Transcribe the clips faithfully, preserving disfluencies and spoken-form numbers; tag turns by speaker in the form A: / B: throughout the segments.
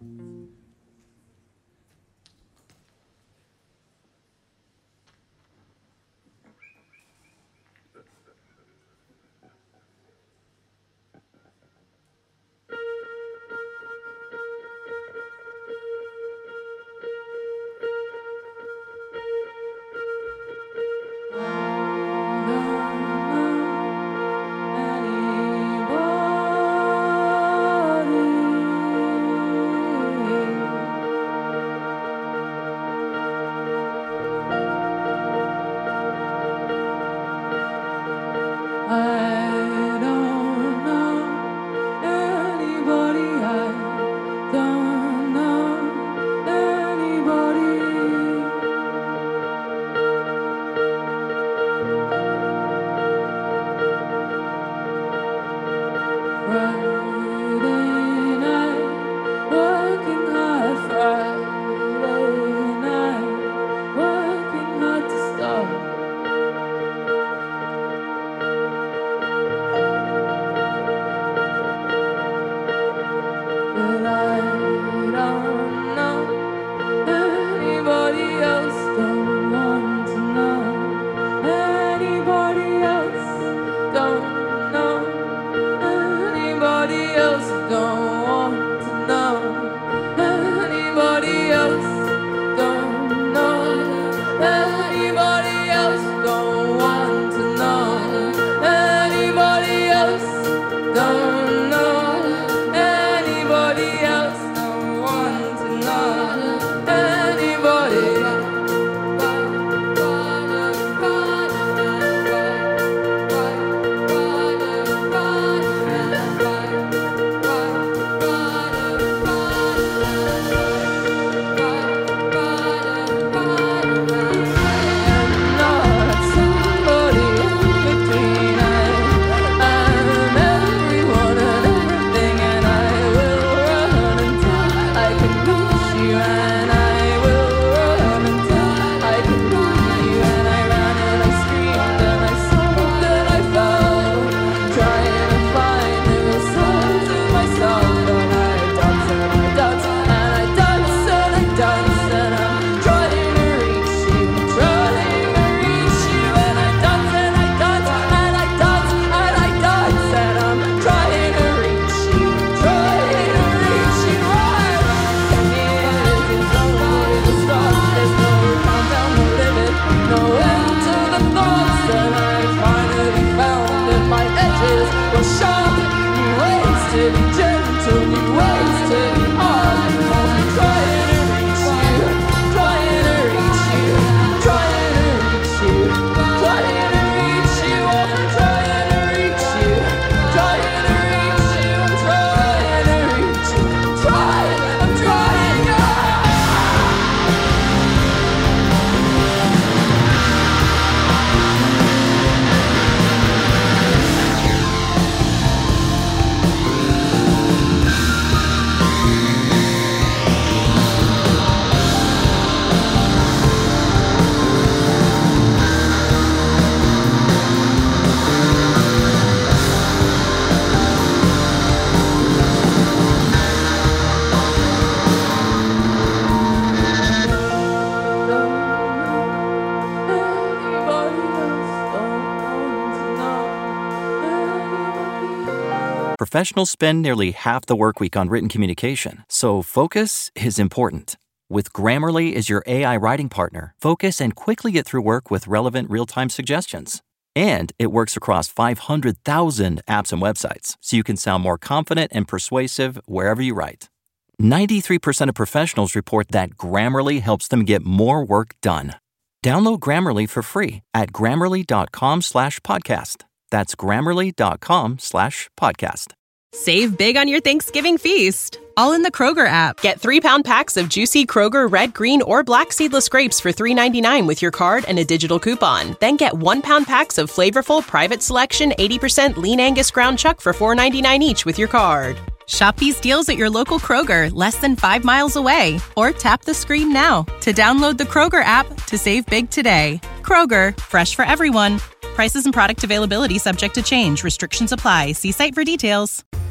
A: Professionals spend nearly half the work week on written communication, so focus is important. With Grammarly as your A I writing partner, focus and quickly get through work with relevant real-time suggestions. And it works across five hundred thousand apps and websites, so you can sound more confident and persuasive wherever you write. ninety-three percent of professionals report that Grammarly helps them get more work done. Download Grammarly for free at grammarly.com slash podcast. That's grammarly.com slash podcast.
B: Save big on your Thanksgiving feast, all in the Kroger app. Get three-pound packs of juicy Kroger red, green, or black seedless grapes for three ninety-nine with your card and a digital coupon. Then get one-pound packs of flavorful Private Selection eighty percent Lean Angus ground chuck for four ninety-nine each with your card. Shop these deals at your local Kroger, less than five miles away. Or tap the screen now to download the Kroger app to save big today. Kroger, fresh for everyone. Prices and product availability subject to change. Restrictions apply. See site for details.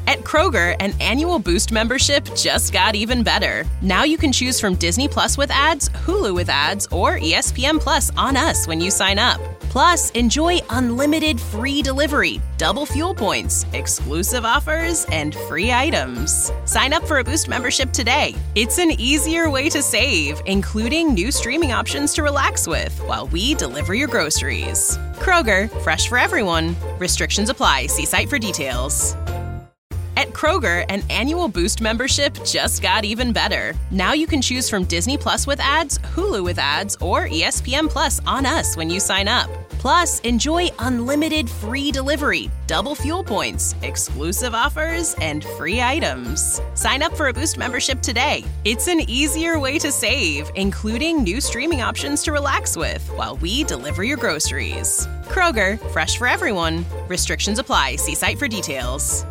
B: At Kroger, an annual Boost membership just got even better. Now you can choose from Disney Plus with ads, Hulu with ads, or E S P N Plus on us when you sign up. Plus, enjoy unlimited free delivery, double fuel points, exclusive offers, and free items. Sign up for a Boost membership today. It's an easier way to save, including new streaming options to relax with while we deliver your groceries. Kroger, fresh for everyone. Restrictions apply. See site for details. At Kroger, an annual Boost membership just got even better. Now you can choose from Disney Plus with ads, Hulu with ads, or E S P N Plus on us when you sign up. Plus, enjoy unlimited free delivery, double fuel points, exclusive offers, and free items. Sign up for a Boost membership today. It's an easier way to save, including new streaming options to relax with while we deliver your groceries. Kroger, fresh for everyone. Restrictions apply. See site for details.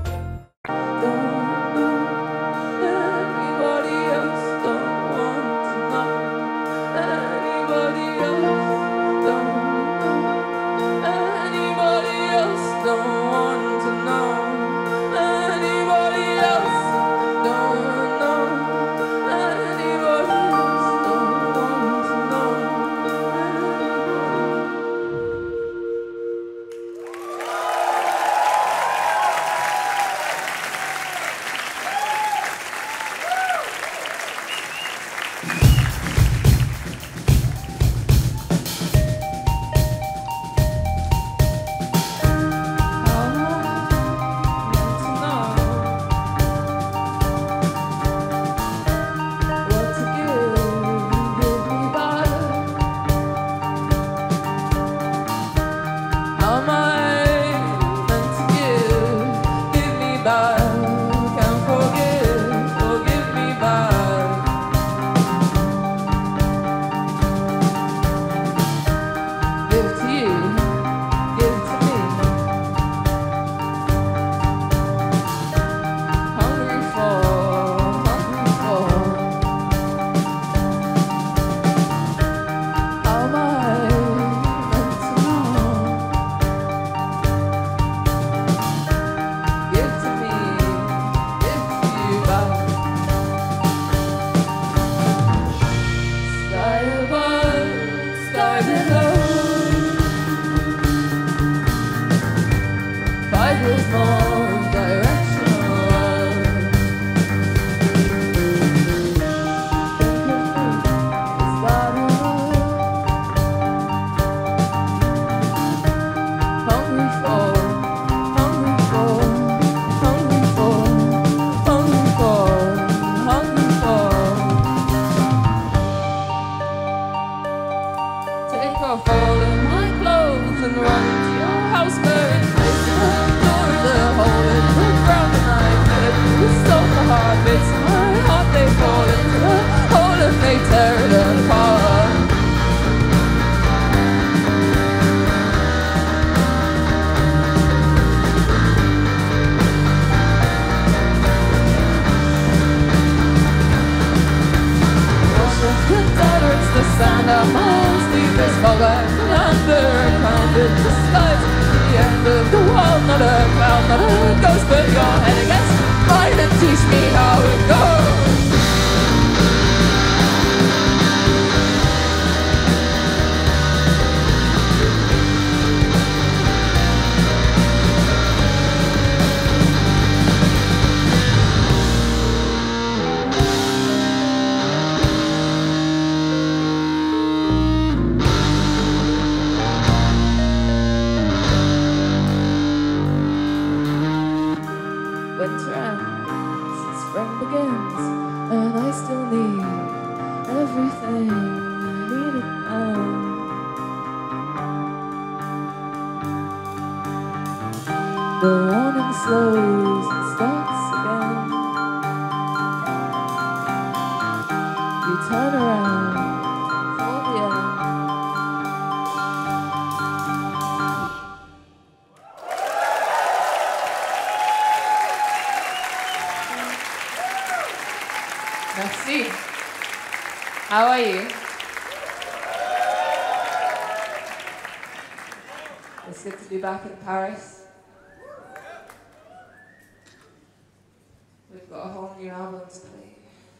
C: Merci. How are you? It's good to be back in Paris. Children's Play.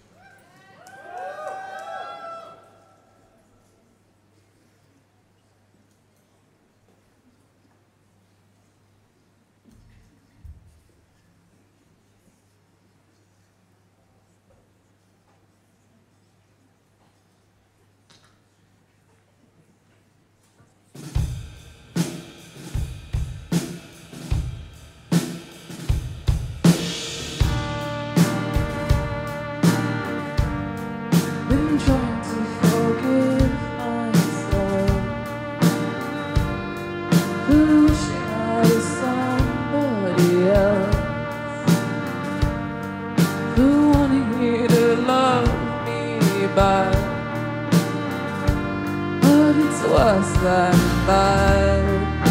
C: Been trying to forgive myself, wishing I was somebody else, who wanted you to love me back, but it's worse than that.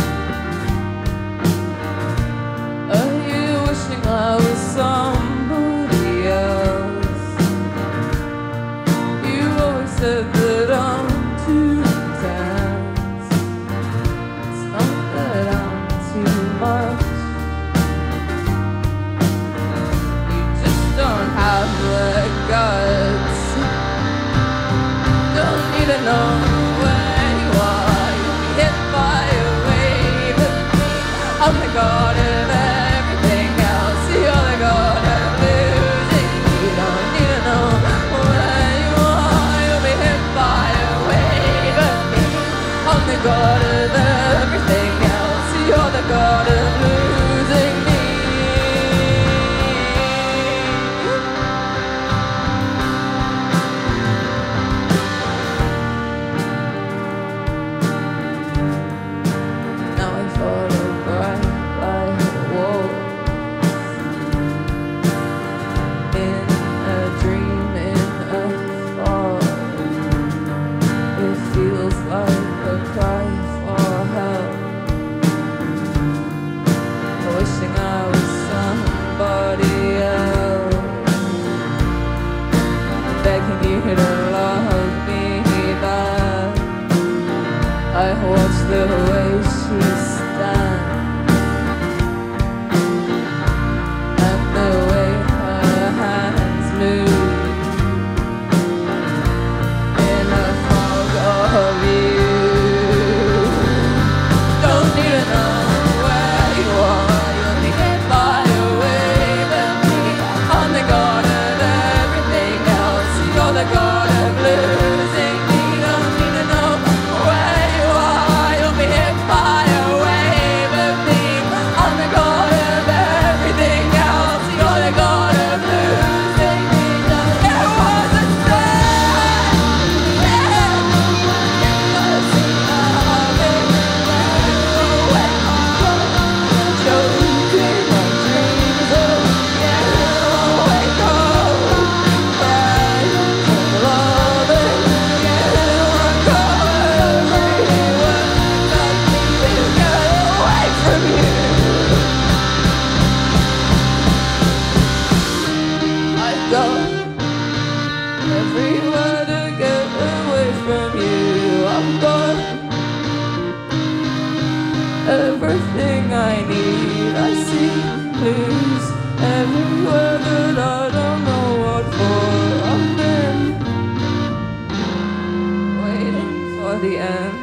C: Are you wishing I was somebody else? Said that I'm too intense. It's not that I'm too much. You just don't have the guts. Don't need to know where you are. You'll be hit by a wave of me. I'm the god of everything else. You're the god of losing. You don't need to know where you are. You'll be hit by a wave of me. I'm the god of everything else. You're the god of losing me. Now I photograph like walls in a dream, in a fog. It feels like a cry for help. Wishing I was somebody else, begging you to love me back. I watch the way she stands and the way her hands move in a fog of you. Don't need to know where you are. You'll be hit by a wave of me. I'm the god of everything else. You're the god of losing me. Don't need to know where you are. You'll be hit by a wave of me. I'm the god of everything else. You're the god of losing me. It was a sin. Everywhere to get away from you. I've got everything I need. I see blues everywhere, but I don't know what for. I've been waiting for the end.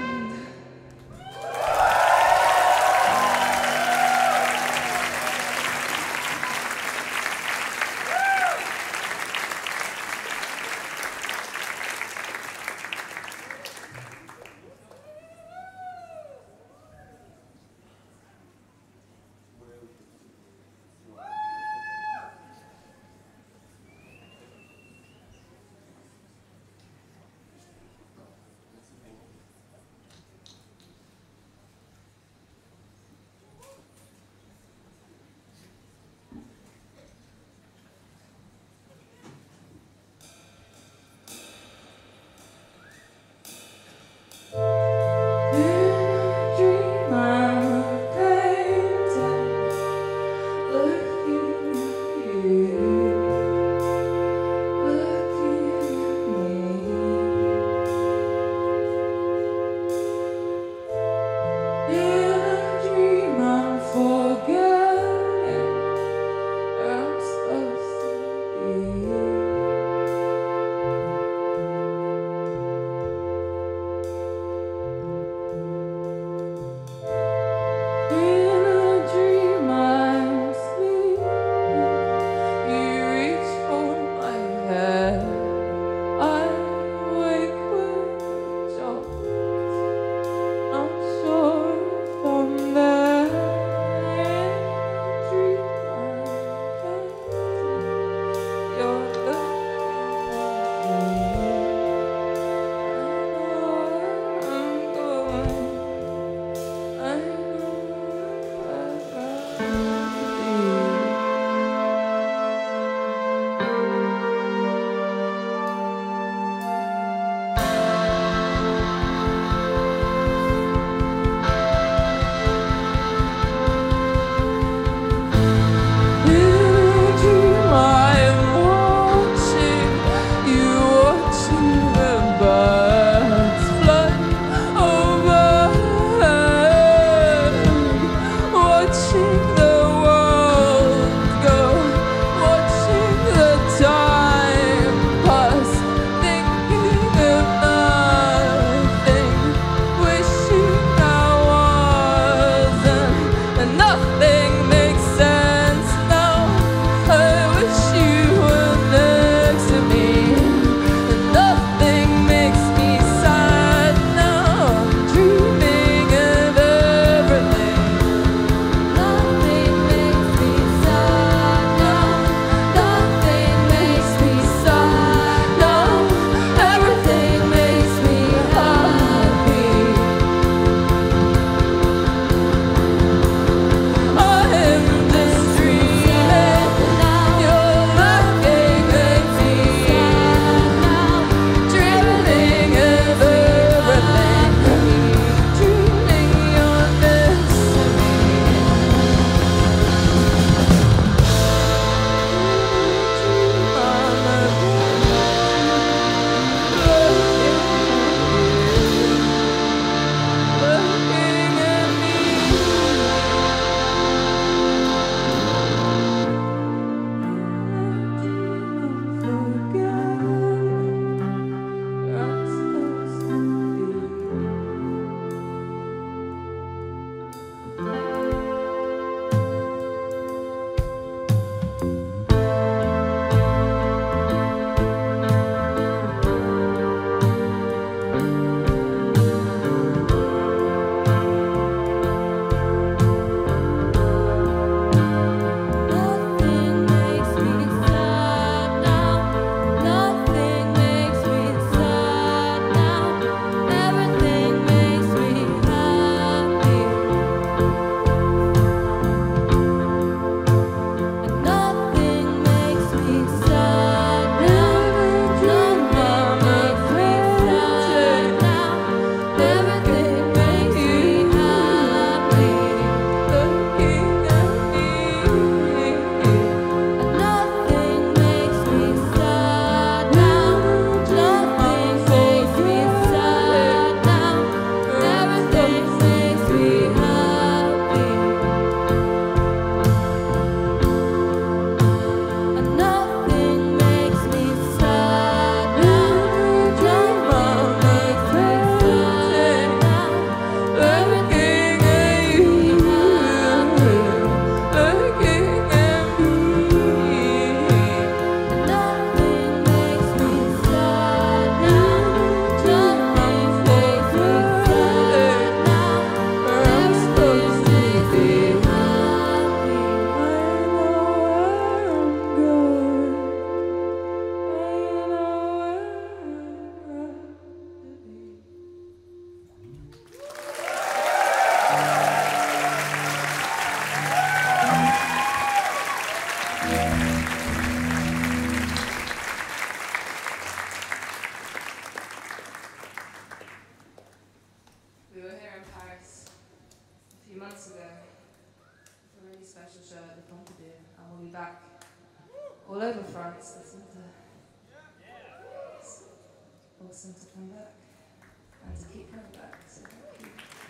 C: them to come back and to keep coming back. So thank you.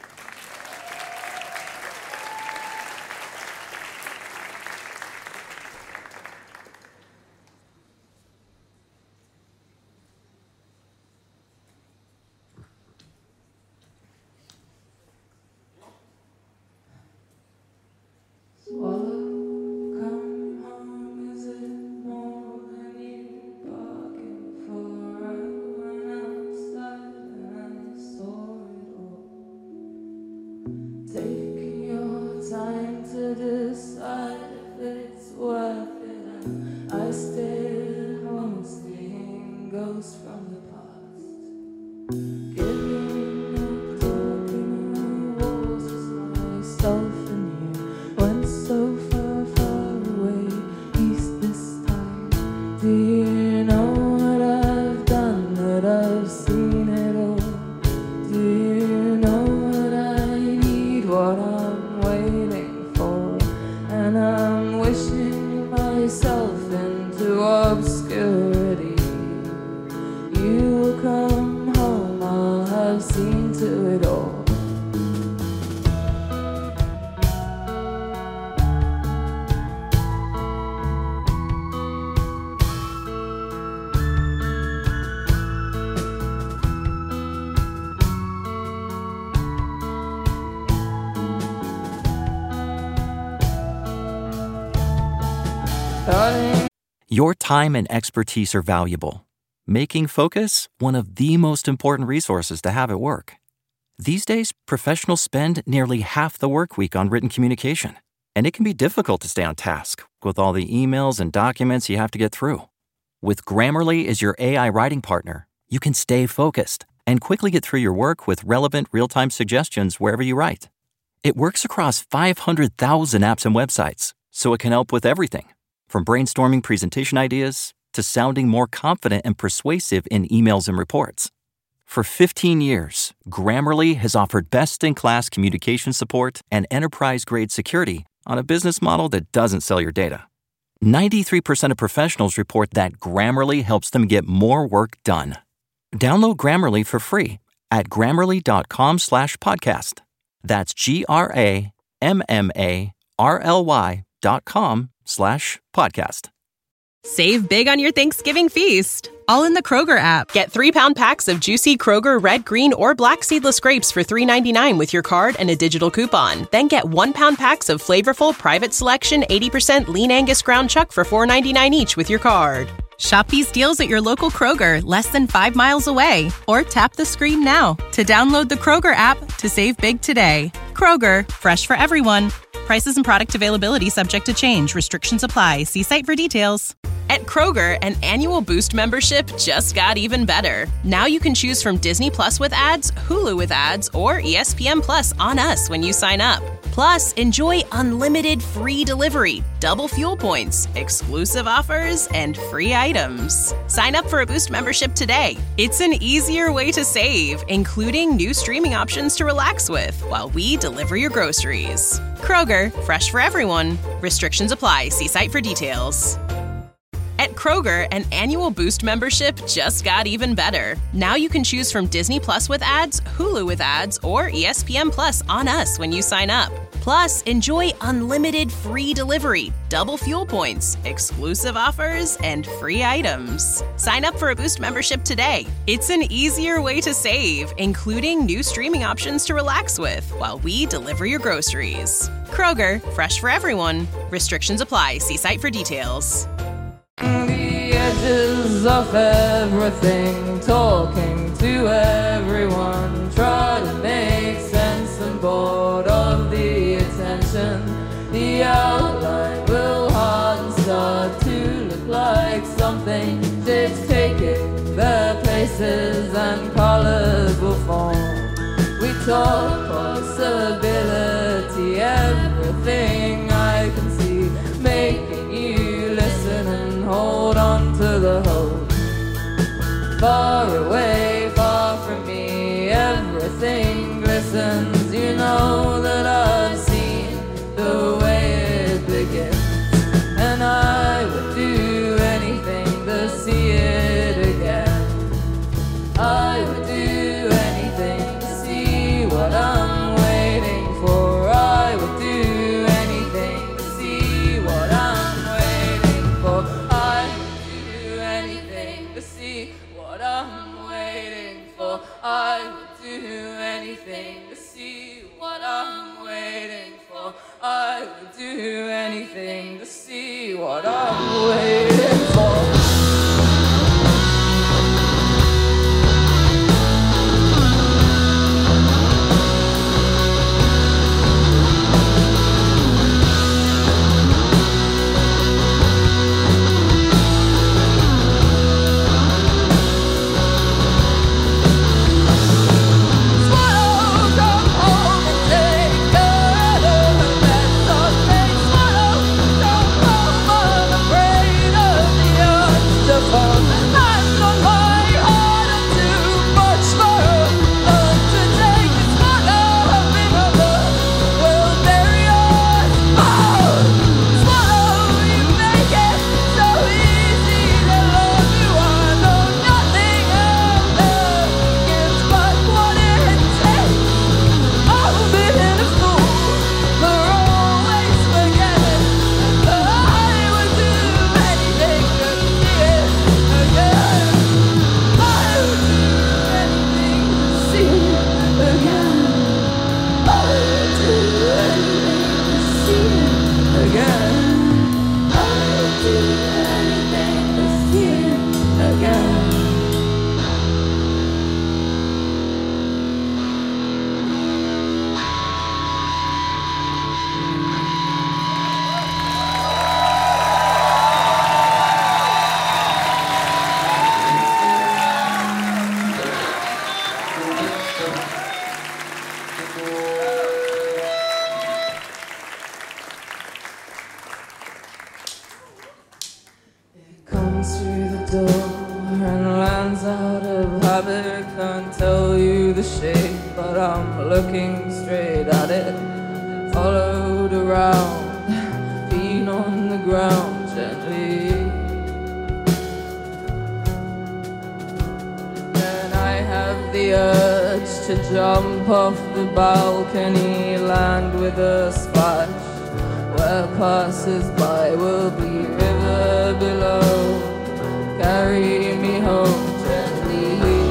C: Swallow, come home, is it more than you bargained for? I went outside and I saw it all. Taking your time to decide if it's worth it, and I stay at home seeing ghosts from the past. Giving up, talking the walls, just myself and you. Went so far, far away, east this time. Do you know what I've done, that I've seen it all? Do you know what I need, what I'm waiting for? And I'm wishing myself into obscurity. You will come home, I'll have seen to it all. Darling,
A: Your time and expertise are valuable, making Focus one of the most important resources to have at work. These days, professionals spend nearly half the work week on written communication, and it can be difficult to stay on task with all the emails and documents you have to get through. With Grammarly as your A I writing partner, you can stay focused and quickly get through your work with relevant real-time suggestions wherever you write. It works across five hundred thousand apps and websites, so it can help with everything, from brainstorming presentation ideas to sounding more confident and persuasive in emails and reports. For fifteen years, Grammarly has offered best-in-class communication support and enterprise-grade security on a business model that doesn't sell your data. ninety-three percent of professionals report that Grammarly helps them get more work done. Download Grammarly for free at grammarly.com slash podcast. That's G-R-A-M-M-A-R-L-Y dot com slash podcast.
B: Save big on your Thanksgiving feast, all in the Kroger app. Get three-pound packs of juicy Kroger red, green, or black seedless grapes for three ninety-nine with your card and a digital coupon. Then get one-pound packs of flavorful Private Selection eighty percent lean Angus ground chuck for four ninety-nine each with your card. Shop these deals at your local Kroger, less than five miles away. Or tap the screen now to download the Kroger app to save big today. Kroger, fresh for everyone. Prices and product availability subject to change. Restrictions apply. See site for details. At Kroger, an annual Boost membership just got even better. Now you can choose from Disney Plus with ads, Hulu with ads, or E S P N Plus on us when you sign up. Plus, enjoy unlimited free delivery, double fuel points, exclusive offers, and free items. Sign up for a Boost membership today. It's an easier way to save, including new streaming options to relax with while we deliver your groceries. Kroger, fresh for everyone. Restrictions apply. See site for details. At Kroger, an annual Boost membership just got even better. Now you can choose from Disney Plus with ads, Hulu with ads, or E S P N Plus on us when you sign up. Plus, enjoy unlimited free delivery, double fuel points, exclusive offers, and free items. Sign up for a Boost membership today. It's an easier way to save, including new streaming options to relax with while we deliver your groceries. Kroger, fresh for everyone. Restrictions apply. See site for details.
C: The edges of everything, talking to everyone, try to make sense and bored of the attention. The outline will harden, start to look like something. Shapes take it, their places and colors will form. We talk possibility, everything I can see, making you listen and hold on to the hope. Far away, far from me, everything glistens. You know that I've seen the way it begins, and I would do anything to see it again. I what I'm waiting for. I would do anything to see what I'm waiting for. I would do anything to see what I'm waiting for. Comes through the door and lands out of habit. Can't tell you the shape, but I'm looking straight at it. Followed around, feet on the ground gently. Then I have the urge to jump off the balcony, land with a splash where passers-by will be river below. Carry me home gently.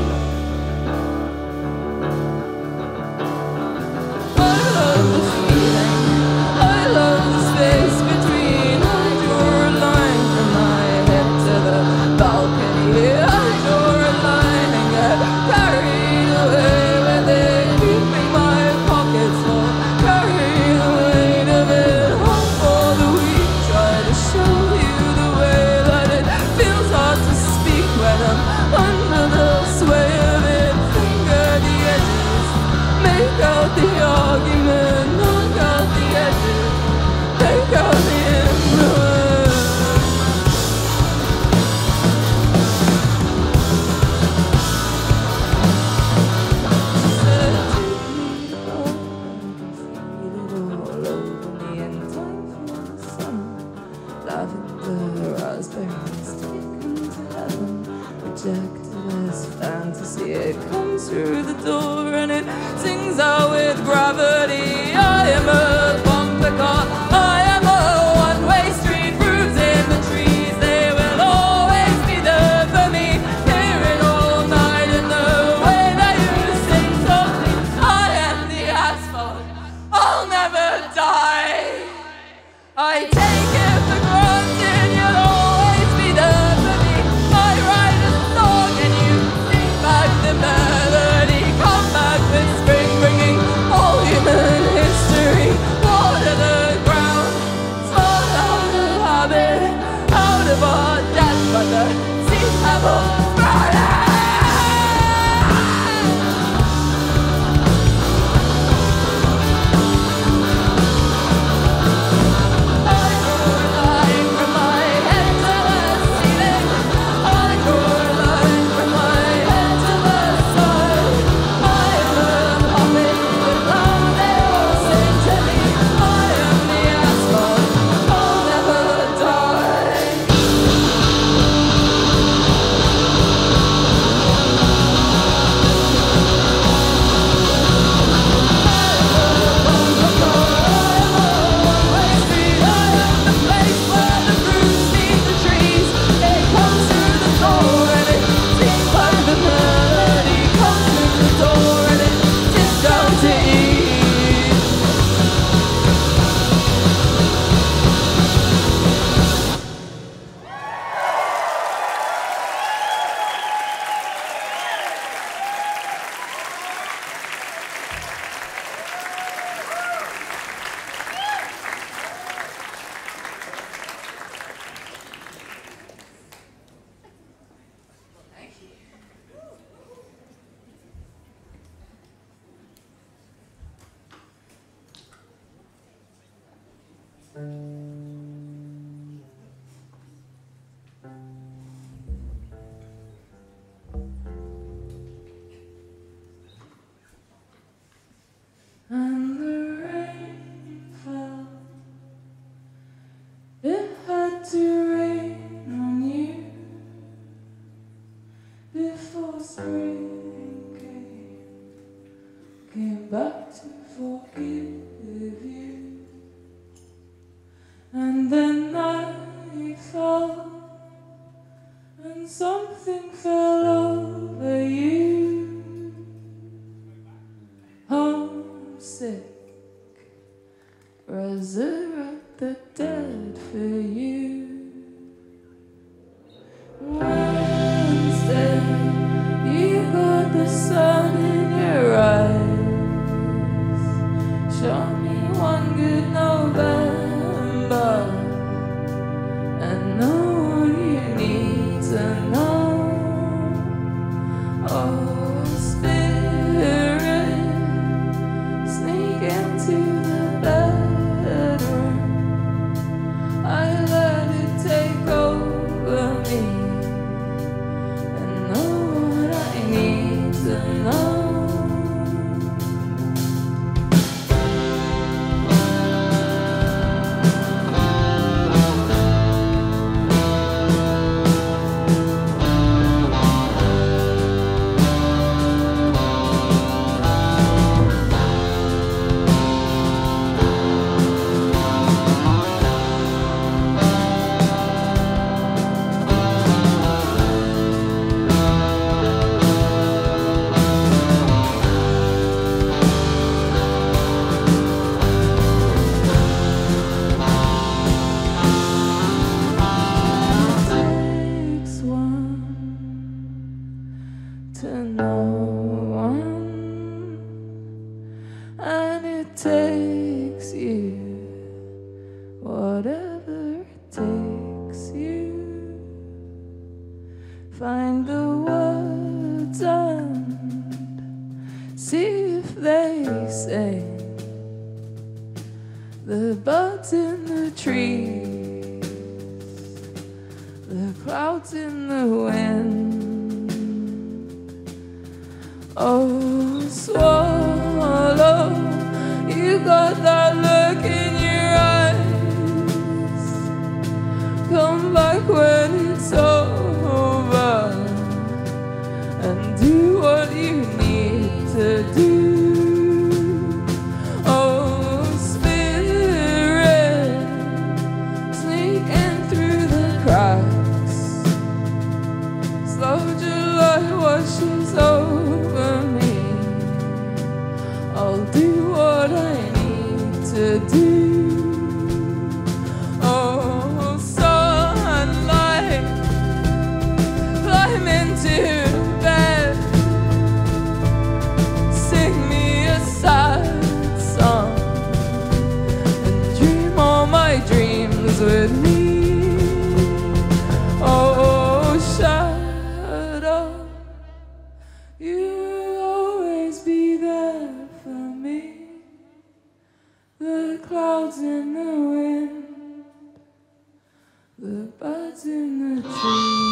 C: I love the feeling, I love the space between. I draw a line from my head to the balcony. I draw a line and get carried away with it, keeping my pockets full, carry the weight of it home for the week. Try to show you the way that it feels hard to speak when I'm under the sway of it. Finger the edges, make out the argument, knock out the edges, take out the influence. She said, take me home, feel it all over me in time for the summer. Lavender, raspberries, taken to heaven, rejected as fantasy. It comes through the door and it sings out with gravity. I am a bumper car, I am a one-way street. Fruits in the trees, they will always be there for me. Hear it all night in the way that you sing softly. I am the asphalt, I'll never die. I take it for granted you'll always be there for me. I write a song and you sing back the melody. Come back with spring, bringing all human history before spring came, came back to forgive you. And then night fell, and something fell over you. Homesick, resurrect the dead for you. Wednesday, you got the sun in your eyes. Show me one good November, and know what you need to know. Oh, spirit, sneak into the bedroom. I let it take over me, and know what I need to know. Takes one to know one, and it takes you, whatever it takes you. Find the words and see if they say. The birds in the trees, the clouds in the wind. Oh, swallow, you got that look in your eyes. Come back when it's over, and do what you need to do. Oh, spirit, sneak in through the cracks. Slow July washes over me. I'll do what I need to do. Oh, sunlight, climb into bed. Sing me a sad song, and dream all my dreams with me. Oh, shadow, you will always be there for me. The clouds in the wind, the birds in the trees.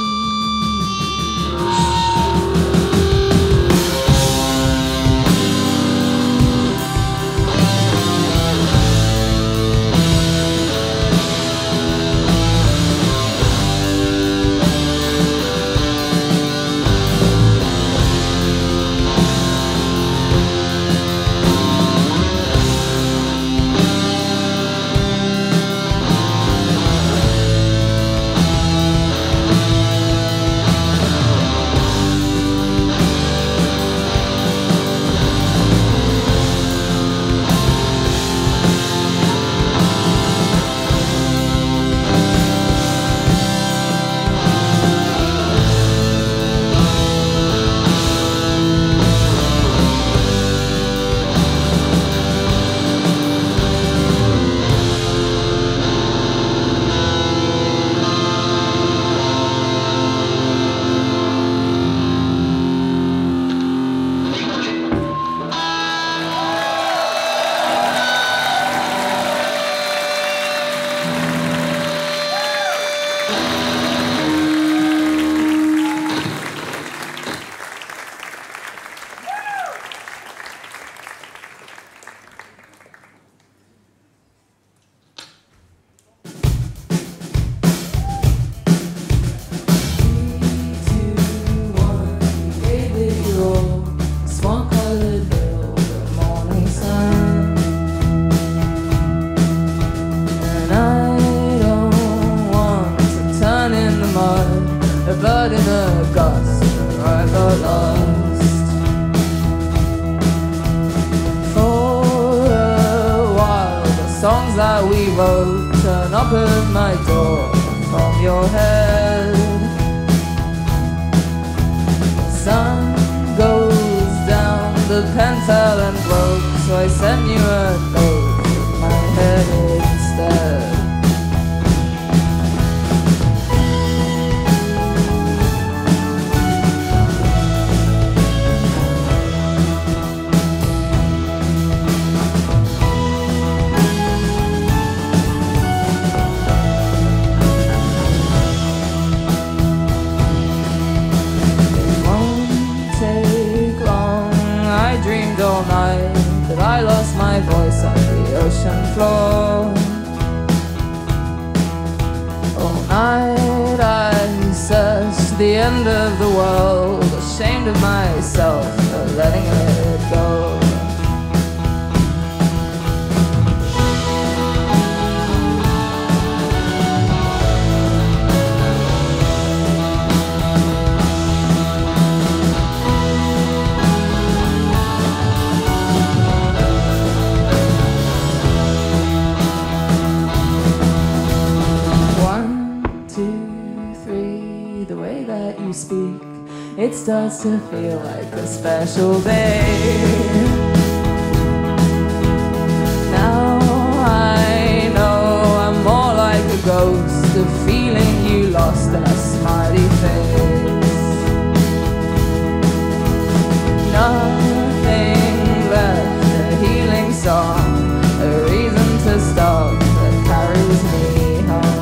C: we're lost. For a while, the songs that we wrote turn up at my door from your head. The sun goes down, the pen fell and broke, so I sent you a note with my head instead. All night that I lost my voice on the ocean floor. All night I searched the end of the world, ashamed of myself for letting it go. Speak, it starts to feel like a special day. Now I know I'm more like a ghost, a feeling you lost in a smiley face. Nothing left, a healing song, a reason to stop that carries me home.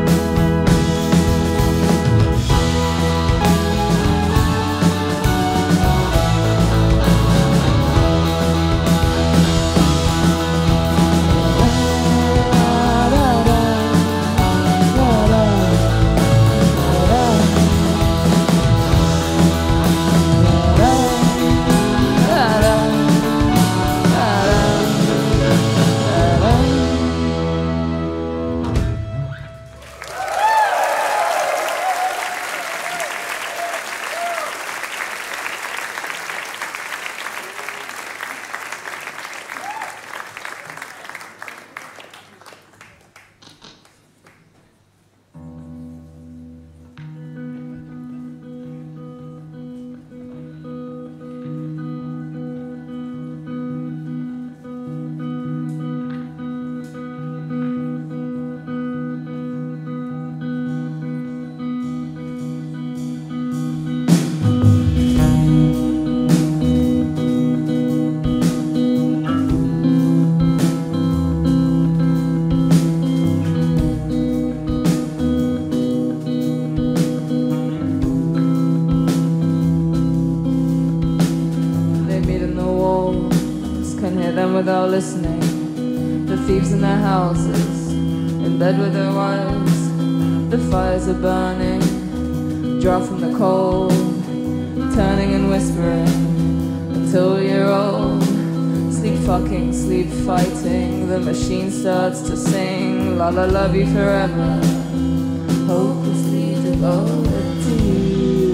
C: Without listening, the thieves in their houses, in bed with their wives, the fires are burning, draw from the cold, turning and whispering until you're old. Sleep fucking, sleep fighting, the machine starts to sing, la la love you forever, hopelessly devoted to you.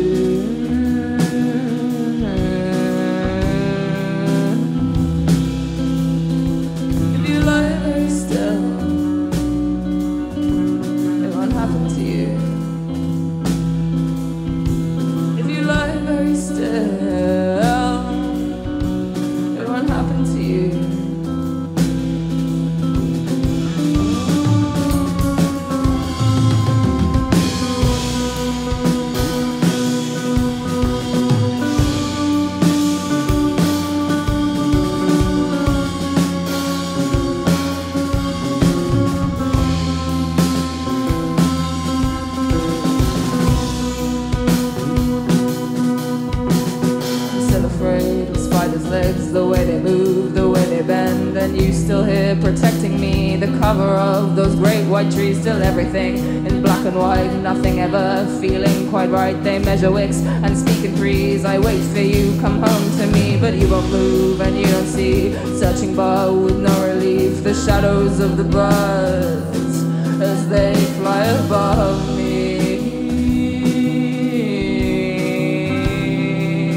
C: The way they move, the way they bend, and you still here protecting me. The cover of those great white trees, still everything in black and white, nothing ever feeling quite right. They measure wicks and speak in threes. I wait for you, come home to me, but you won't move and you don't see. Searching bar with no relief, the shadows of the birds as they fly above me.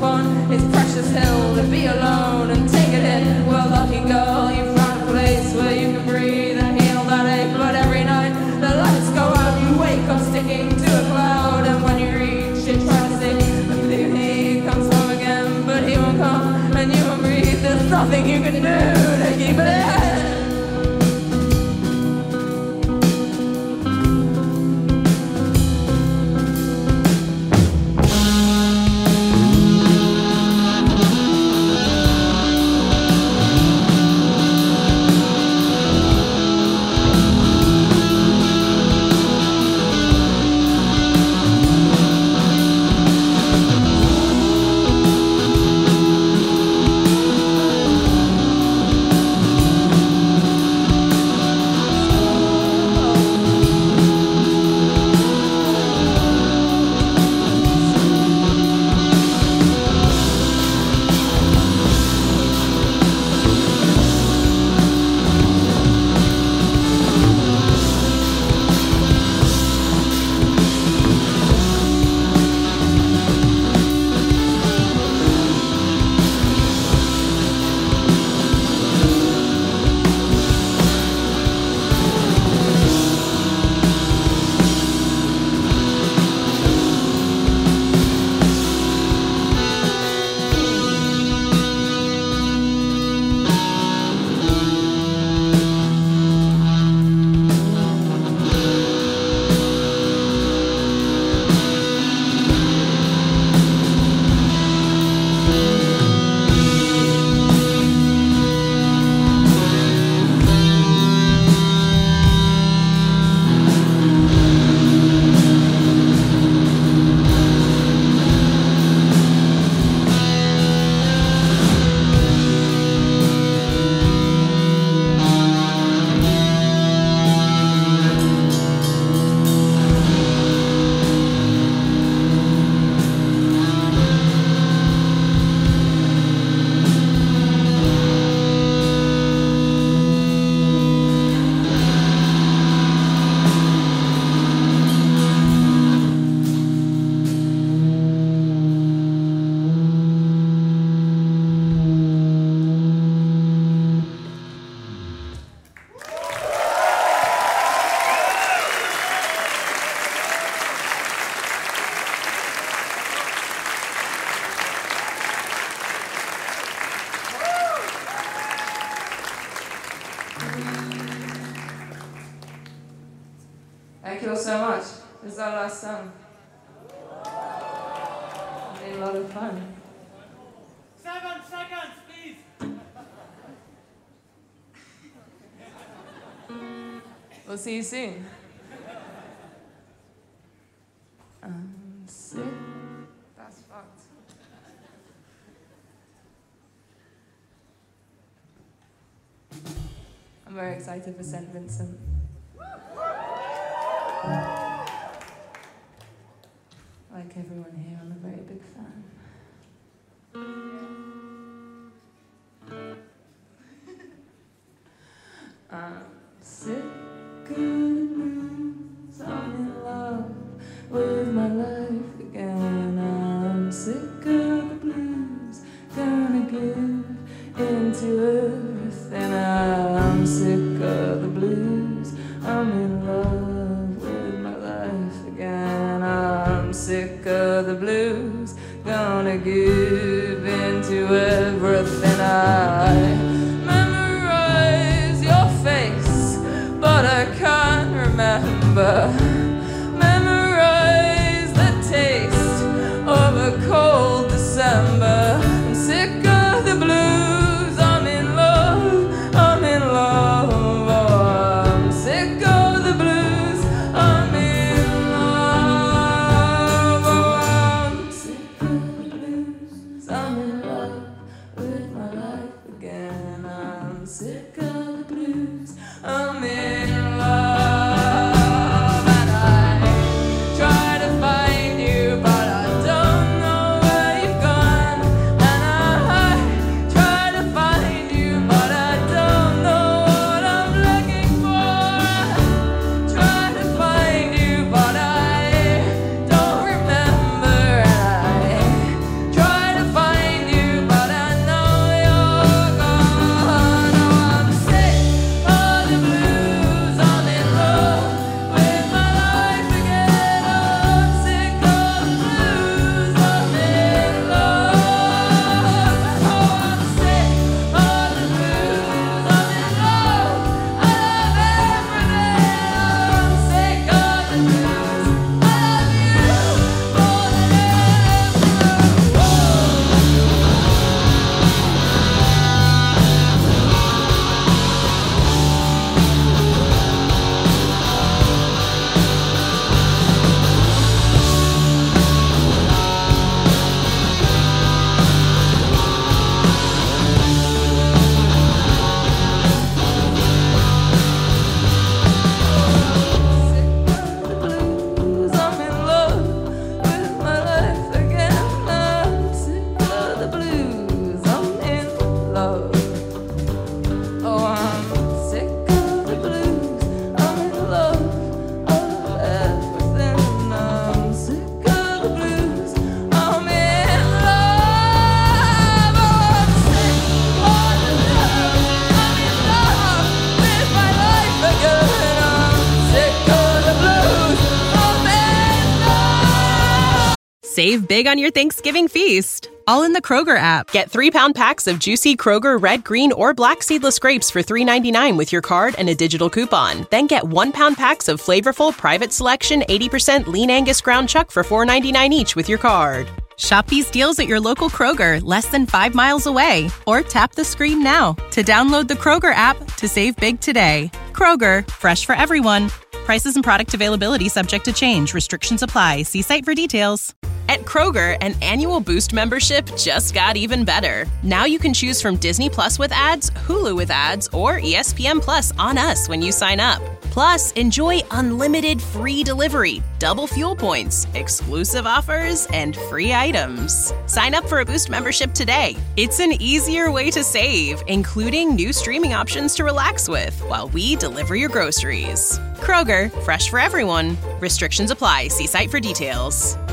C: upon his precious hill to be alone and take it in. Well, lucky girl, you found a place where you can breathe and heal that ache. But every night the lights go out, you wake up sticking to a cloud. And when you reach, you try to say, believe he comes home again, but he won't come and you won't breathe. There's nothing you can do to keep it in. Thank you all so much. This is our last song. It's been a lot of fun.
D: Seven seconds, please.
C: We'll see you soon. I'm sick. That's fucked. I'm very excited for Saint Vincent. Like everyone here, I'm a very big fan. I'm sick of the blues, I'm in love with my life again. I'm sick of the blues, gonna give into everything. I'm sick of the blues, I'm in love with my life again. I'm sick of the blues, gonna give into everything. I memorize your face, but I can't remember. Memorize the taste of a cold December. I'm sick of the blues, I'm in love, I'm in love. Oh, I'm sick of the blues, I'm in love. Oh, I'm sick of the blues, I'm in love with my life again. I'm sick of the blues, I'm in love. And
B: Save big on your Thanksgiving feast, all in the Kroger app. Get three-pound packs of juicy Kroger red, green, or black seedless grapes for three ninety-nine with your card and a digital coupon. Then get one-pound packs of flavorful Private Selection eighty percent Lean Angus ground chuck for four ninety-nine each with your card. Shop these deals at your local Kroger, less than five miles away. Or tap the screen now to download the Kroger app to save big today. Kroger, fresh for everyone. Prices and product availability subject to change. Restrictions apply. See site for details. At Kroger, an annual Boost membership just got even better. Now you can choose from Disney Plus with ads, Hulu with ads, or E S P N Plus on us when you sign up. Plus, enjoy unlimited free delivery, double fuel points, exclusive offers, and free items. Sign up for a Boost membership today. It's an easier way to save, including new streaming options to relax with while we deliver your groceries. Kroger, fresh for everyone. Restrictions apply. See site for details.